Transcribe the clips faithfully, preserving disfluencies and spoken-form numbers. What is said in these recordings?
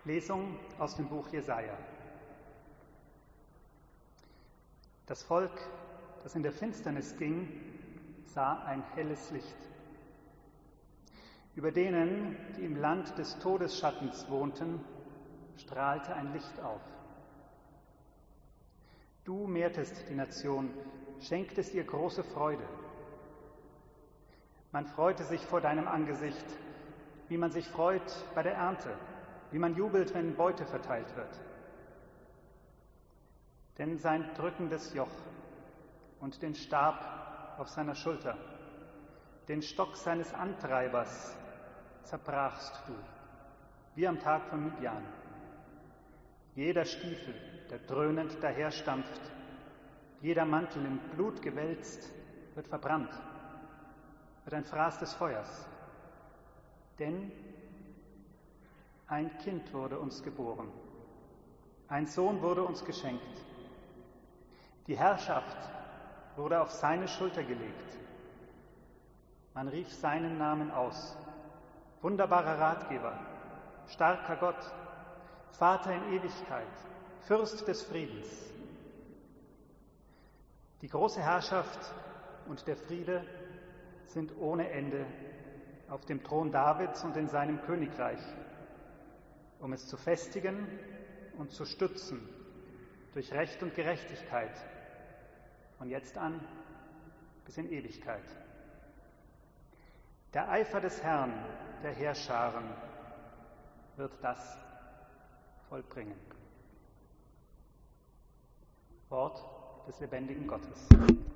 Lesung aus dem Buch Jesaja. Das Volk, das in der Finsternis ging, sah ein helles Licht. Über denen, die im Land des Todesschattens wohnten, strahlte ein Licht auf. Du mehrtest die Nation, schenktest ihr große Freude. Man freute sich vor deinem Angesicht, wie man sich freut bei der Ernte, wie man jubelt, wenn Beute verteilt wird. Denn sein drückendes Joch und den Stab auf seiner Schulter, den Stock seines Antreibers zerbrachst du, wie am Tag von Midian. Jeder Stiefel, der dröhnend daherstampft, jeder Mantel in Blut gewälzt, wird verbrannt, wird ein Fraß des Feuers. Denn ein Kind wurde uns geboren, ein Sohn wurde uns geschenkt. Die Herrschaft wurde auf seine Schulter gelegt. Man rief seinen Namen aus. Wunderbarer Ratgeber, starker Gott, Vater in Ewigkeit, Fürst des Friedens. Die große Herrschaft und der Friede sind ohne Ende auf dem Thron Davids und in seinem Königreich, um es zu festigen und zu stützen durch Recht und Gerechtigkeit, von jetzt an bis in Ewigkeit. Der Eifer des Herrn, der Heerscharen, wird das vollbringen. Wort des lebendigen Gottes.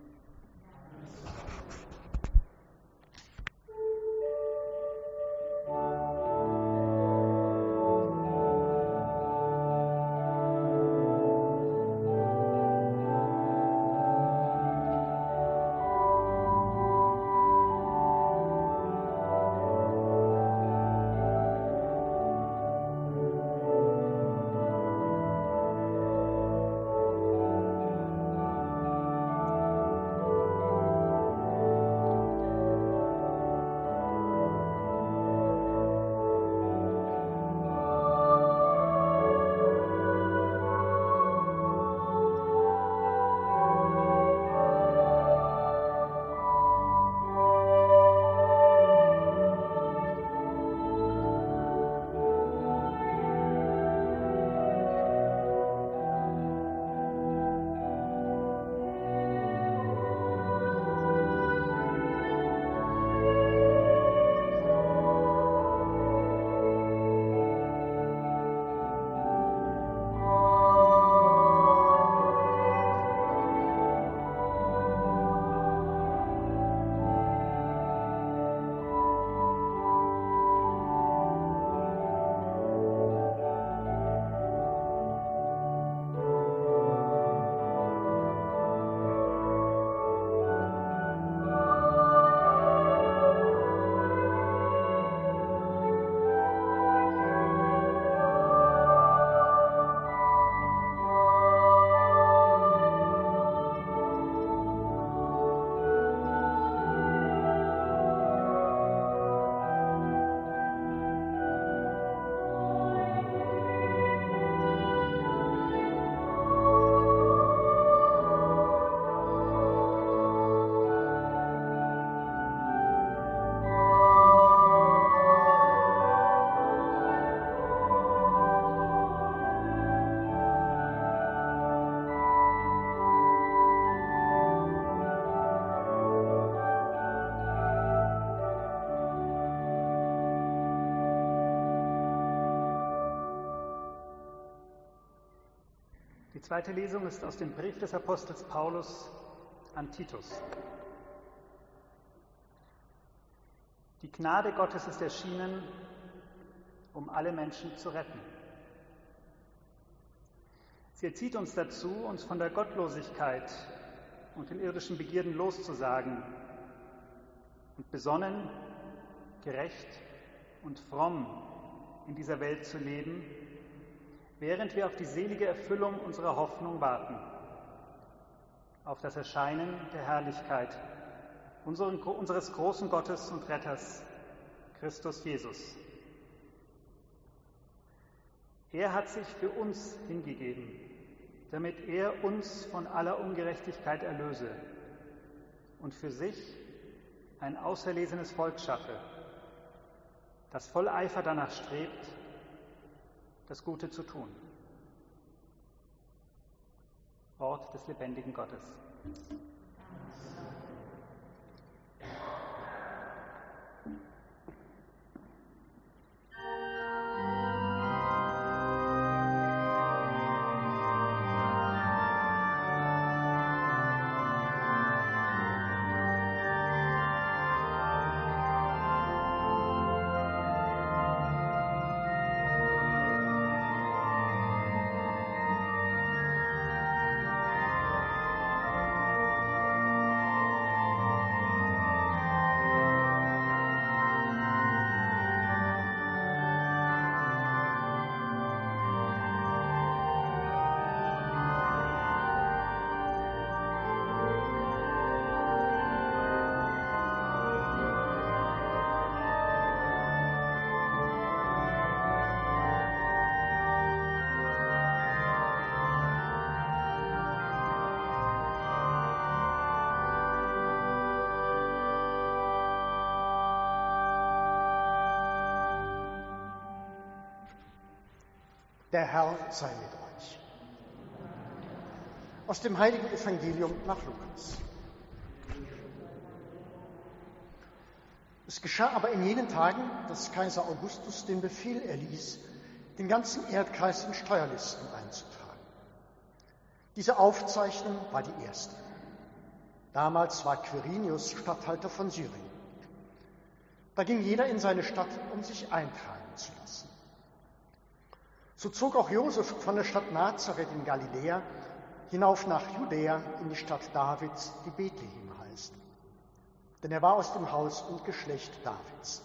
Die zweite Lesung ist aus dem Brief des Apostels Paulus an Titus. Die Gnade Gottes ist erschienen, um alle Menschen zu retten. Sie erzieht uns dazu, uns von der Gottlosigkeit und den irdischen Begierden loszusagen und besonnen, gerecht und fromm in dieser Welt zu leben, während wir auf die selige Erfüllung unserer Hoffnung warten, auf das Erscheinen der Herrlichkeit unseren, unseres großen Gottes und Retters, Christus Jesus. Er hat sich für uns hingegeben, damit er uns von aller Ungerechtigkeit erlöse und für sich ein auserlesenes Volk schaffe, das voll Eifer danach strebt, das Gute zu tun. Wort des lebendigen Gottes. Der Herr sei mit euch. Aus dem heiligen Evangelium nach Lukas. Es geschah aber in jenen Tagen, dass Kaiser Augustus den Befehl erließ, den ganzen Erdkreis in Steuerlisten einzutragen. Diese Aufzeichnung war die erste. Damals war Quirinius Statthalter von Syrien. Da ging jeder in seine Stadt, um sich eintragen zu lassen. So zog auch Josef von der Stadt Nazareth in Galiläa hinauf nach Judäa in die Stadt Davids, die Bethlehem heißt. Denn er war aus dem Haus und Geschlecht Davids.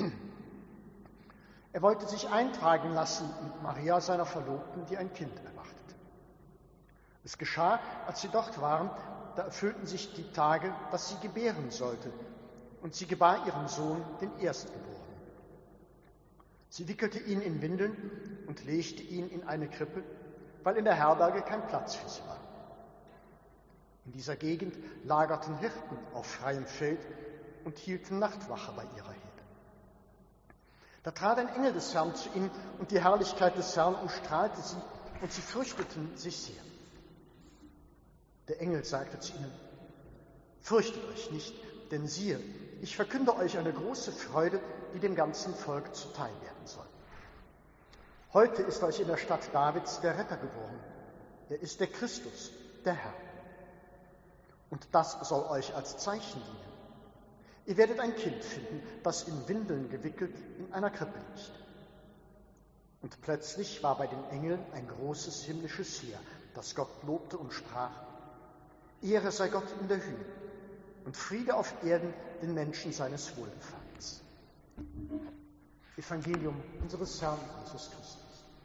Er wollte sich eintragen lassen mit Maria, seiner Verlobten, die ein Kind erwartete. Es geschah, als sie dort waren, da erfüllten sich die Tage, dass sie gebären sollte, und sie gebar ihren Sohn, den Erstgeborenen. Sie wickelte ihn in Windeln und legte ihn in eine Krippe, weil in der Herberge kein Platz für sie war. In dieser Gegend lagerten Hirten auf freiem Feld und hielten Nachtwache bei ihrer Herde. Da trat ein Engel des Herrn zu ihnen, und die Herrlichkeit des Herrn umstrahlte sie, und sie fürchteten sich sehr. Der Engel sagte zu ihnen: Fürchtet euch nicht, denn siehe, ich verkünde euch eine große Freude, die dem ganzen Volk zuteil werden soll. Heute ist euch in der Stadt Davids der Retter geboren. Er ist der Christus, der Herr. Und das soll euch als Zeichen dienen. Ihr werdet ein Kind finden, das in Windeln gewickelt in einer Krippe liegt. Und plötzlich war bei den Engeln ein großes himmlisches Heer, das Gott lobte und sprach: Ehre sei Gott in der Höhe und Friede auf Erden den Menschen seines Wohlgefallens. Evangelium unseres Herrn Jesus Christus.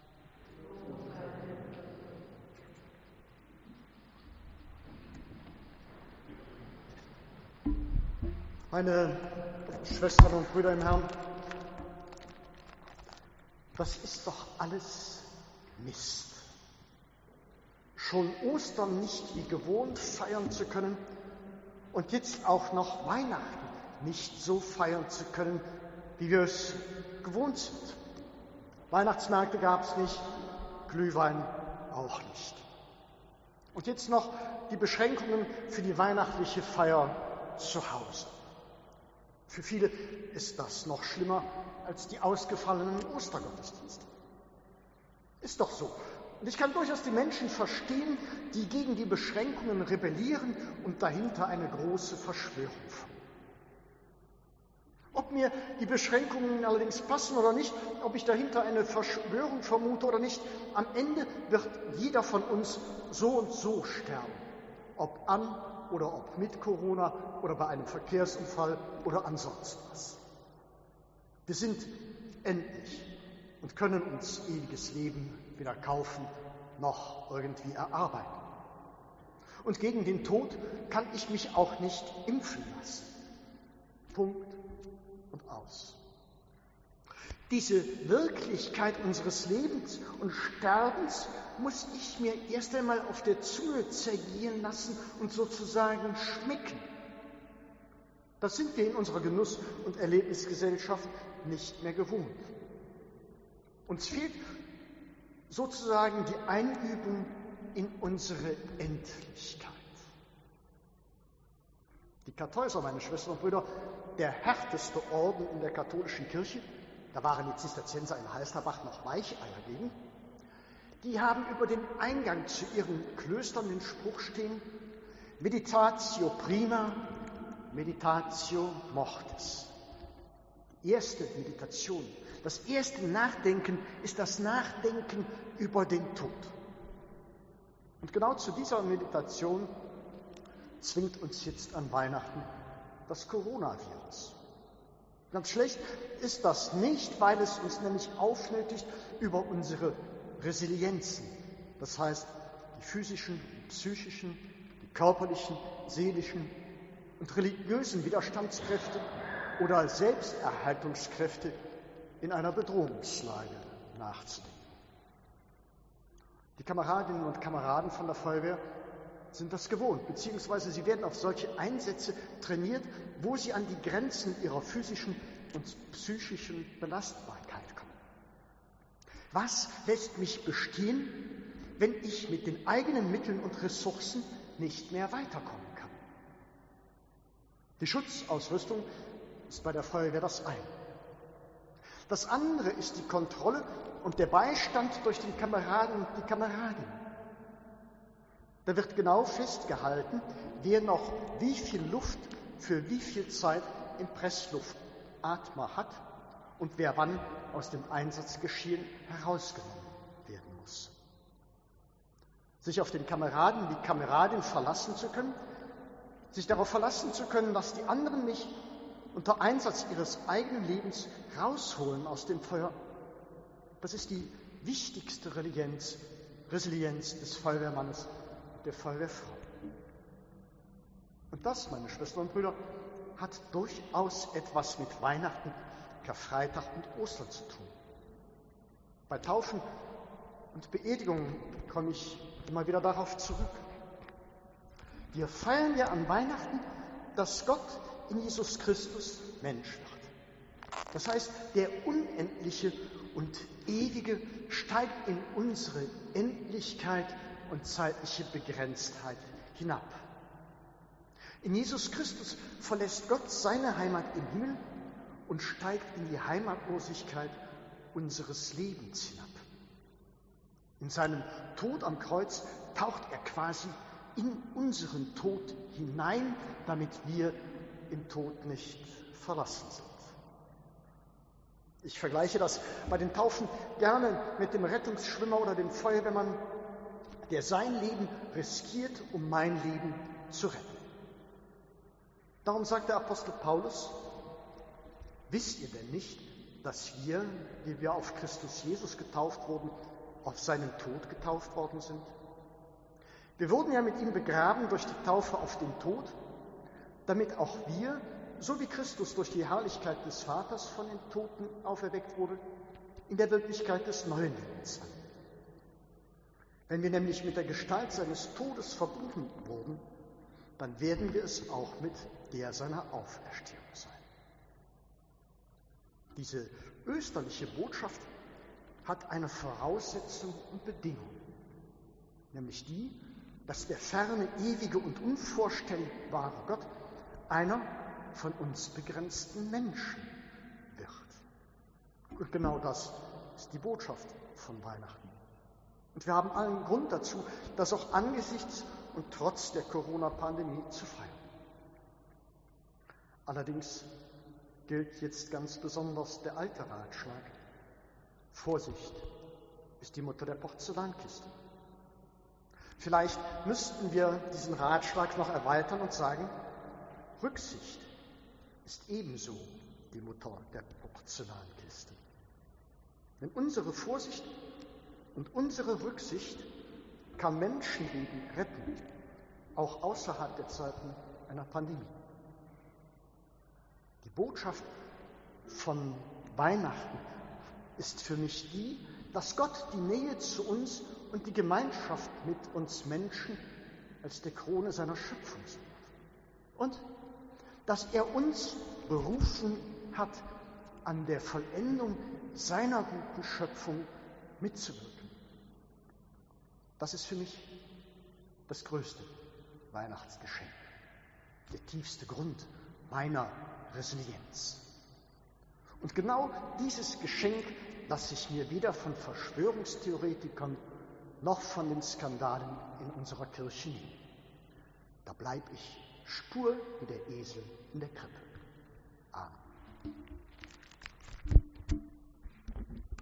Meine Schwestern und Brüder im Herrn, das ist doch alles Mist. Schon Ostern nicht wie gewohnt feiern zu können und jetzt auch noch Weihnachten nicht so feiern zu können, wie wir es gewohnt sind. Weihnachtsmärkte gab es nicht, Glühwein auch nicht. Und jetzt noch die Beschränkungen für die weihnachtliche Feier zu Hause. Für viele ist das noch schlimmer als die ausgefallenen Ostergottesdienste. Ist doch so. Und ich kann durchaus die Menschen verstehen, die gegen die Beschränkungen rebellieren und dahinter eine große Verschwörung vermuten. Ob mir die Beschränkungen allerdings passen oder nicht, ob ich dahinter eine Verschwörung vermute oder nicht, am Ende wird jeder von uns so und so sterben. Ob an oder ob mit Corona oder bei einem Verkehrsunfall oder ansonsten was. Wir sind endlich und können uns ewiges Leben weder kaufen noch irgendwie erarbeiten. Und gegen den Tod kann ich mich auch nicht impfen lassen. Punkt und aus. Diese Wirklichkeit unseres Lebens und Sterbens muss ich mir erst einmal auf der Zunge zergehen lassen und sozusagen schmecken. Das sind wir in unserer Genuss- und Erlebnisgesellschaft nicht mehr gewohnt. Uns fehlt sozusagen die Einübung in unsere Endlichkeit. Die Kartäuser, meine Schwestern und Brüder, der härteste Orden in der katholischen Kirche, da waren die Zisterzienser in Halsterbach noch Weicheier gegen, die haben über den Eingang zu ihren Klöstern den Spruch stehen: Meditatio prima, meditatio mortis. Die erste Meditation, das erste Nachdenken ist das Nachdenken über den Tod. Und genau zu dieser Meditation zwingt uns jetzt an Weihnachten das Coronavirus. Ganz schlecht ist das nicht, weil es uns nämlich aufnötigt, über unsere Resilienzen, das heißt die physischen, die psychischen, die körperlichen, seelischen und religiösen Widerstandskräfte oder Selbsterhaltungskräfte in einer Bedrohungslage nachzudenken. Die Kameradinnen und Kameraden von der Feuerwehr sind das gewohnt, beziehungsweise sie werden auf solche Einsätze trainiert, wo sie an die Grenzen ihrer physischen und psychischen Belastbarkeit kommen. Was lässt mich bestehen, wenn ich mit den eigenen Mitteln und Ressourcen nicht mehr weiterkommen kann? Die Schutzausrüstung ist bei der Feuerwehr das eine. Das andere ist die Kontrolle und der Beistand durch den Kameraden und die Kameradin. Da wird genau festgehalten, wer noch wie viel Luft für wie viel Zeit im Pressluftatmer hat und wer wann aus dem Einsatzgeschehen herausgenommen werden muss. Sich auf den Kameraden, die Kameradin verlassen zu können, sich darauf verlassen zu können, dass die anderen mich unter Einsatz ihres eigenen Lebens rausholen aus dem Feuer, das ist die wichtigste Resilienz, Resilienz des Feuerwehrmannes, der Feuerwehrfrau. Und das, meine Schwestern und Brüder, hat durchaus etwas mit Weihnachten, Karfreitag und Ostern zu tun. Bei Taufen und Beerdigungen komme ich immer wieder darauf zurück. Wir feiern ja an Weihnachten, dass Gott in Jesus Christus Mensch wird. Das heißt, der Unendliche und Ewige steigt in unsere Endlichkeit und zeitliche Begrenztheit hinab. In Jesus Christus verlässt Gott seine Heimat im Himmel und steigt in die Heimatlosigkeit unseres Lebens hinab. In seinem Tod am Kreuz taucht er quasi in unseren Tod hinein, damit wir im Tod nicht verlassen sind. Ich vergleiche das bei den Taufen gerne mit dem Rettungsschwimmer oder dem Feuerwehrmann, der sein Leben riskiert, um mein Leben zu retten. Darum sagt der Apostel Paulus: Wisst ihr denn nicht, dass wir, die wir auf Christus Jesus getauft wurden, auf seinen Tod getauft worden sind? Wir wurden ja mit ihm begraben durch die Taufe auf den Tod, damit auch wir, so wie Christus durch die Herrlichkeit des Vaters von den Toten auferweckt wurde, in der Wirklichkeit des neuen Lebens sind. Wenn wir nämlich mit der Gestalt seines Todes verbunden wurden, dann werden wir es auch mit der seiner Auferstehung sein. Diese österliche Botschaft hat eine Voraussetzung und Bedingung, nämlich die, dass der ferne, ewige und unvorstellbare Gott einer von uns begrenzten Menschen wird. Und genau das ist die Botschaft von Weihnachten. Und wir haben allen Grund dazu, das auch angesichts und trotz der Corona-Pandemie zu feiern. Allerdings gilt jetzt ganz besonders der alte Ratschlag: Vorsicht ist die Mutter der Porzellankiste. Vielleicht müssten wir diesen Ratschlag noch erweitern und sagen: Rücksicht ist ebenso die Mutter der Porzellankiste. Denn unsere Vorsicht und unsere Rücksicht kann Menschenleben retten, auch außerhalb der Zeiten einer Pandemie. Die Botschaft von Weihnachten ist für mich die, dass Gott die Nähe zu uns und die Gemeinschaft mit uns Menschen als der Krone seiner Schöpfung sucht. Und dass er uns berufen hat, an der Vollendung seiner guten Schöpfung mitzuwirken. Das ist für mich das größte Weihnachtsgeschenk, der tiefste Grund meiner Resilienz. Und genau dieses Geschenk lasse ich mir weder von Verschwörungstheoretikern noch von den Skandalen in unserer Kirche nehmen. Da bleibe ich stur wie der Esel in der Krippe. Amen.